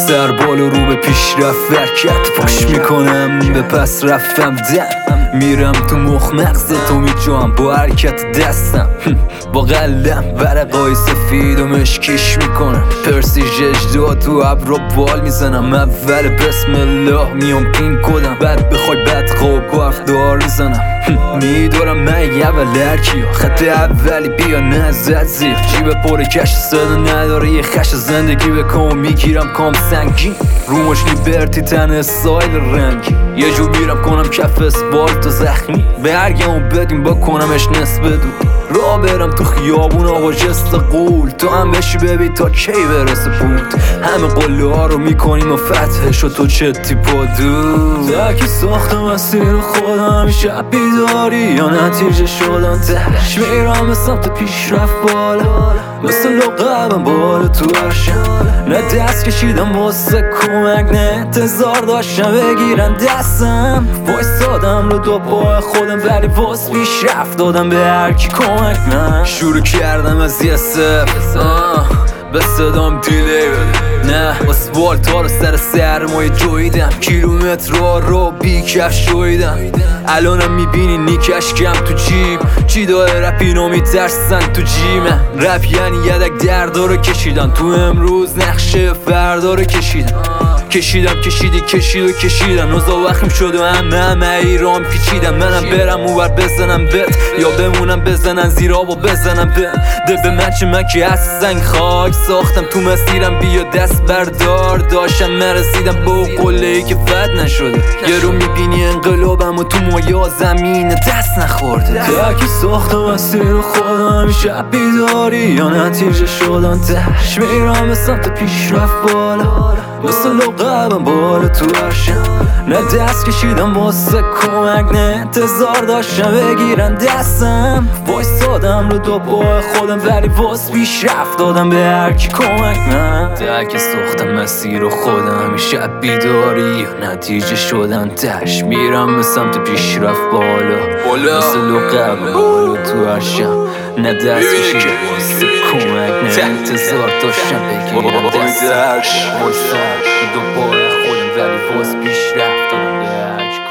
سر بالا رو به پیشرفت حرکت پاش میکنم به پس رفتم میرم تو مخ مغز تو میجام با حرکت دستم با قلم ورقای سفید و مشکیش میکنم پرسیژ اجدا تو ابرو بال میزنم اول بسم الله میام پین کدم بعد بخوای بدخواب و افدار میزنم میدارم من اول هرکیا خط اولی بیا نزد زیر جیب پر کش صدا نداره یه خش زندگی بکن میگیرم کام سنگین رومش لیبرتی تن استایل رنگی یه جو میرم کنم کف اسپالت و زخمی برگم بدیم با کنمش نصف دو را برم تو خیابون آقا جست قول تو هم بشی ببین تا کی برسه بود همه قله ها رو میکنیم و فتحش و تو چتی پا دو تکی ساختم مسیر خودم شب بیداری یا نتیجه شدن تهش میرم به سمت پیشرفت بالا مثل لقبم بالا تو عرشم نه دست کشیدم واسه کمک نه انتظار داشتم بگیرن دستم وایستادم رو دو پای خودم ولی واس پیشرفت دادم به هرکی کمک من شروع کردم از یه صفر به صدام دیلی نه اسفالت ها رو سر سرمایه جویدم کیلومترها رو بیکش شویدم الانم میبینی نیکش کم تو جیب چی داره رپ اینو میترسن تو جیمه رپ یعنی یدک دردا رو کشیدن تو امروز نقشه فردا رو کشیدم کشیدم نوزا وخیم شد و همه ایران پیچیدم منم برم اوور بزنم بت یا بمونم بزنن زیر آب و بزنم ده به من چه من که از سنگ خاک ساختم تو مسیرم بیا دست بردار داشتم نرسیدم به قله ای که فت نشده یه رو میبینی انقلابم و تو مایا زمین دست نخورده تکی ساختم مسیر خودم شب بیداری یا نتیجه شدن تهش میرم به سمت پیشرفت بالا مثل لقبم بالا تو عرشم نه دست کشیدم واسه کمک نه انتظار داشتم بگیرن دستم وایستادم رو دو پای خودم ولی واس پیشرفت دادم به هرکی کمک من تکی ساختم مسیر خودم شب بیداری یا نتیجه شدن تهش میرم به سمت پیشرفت بالا مثل لقبم بالا تو عرشم نه دست کشیدم واسه کمک نه انتظار داشتم بگیرن دستم وایستادم دو پای خودم ولی واس پیشرفت دادم به هرکی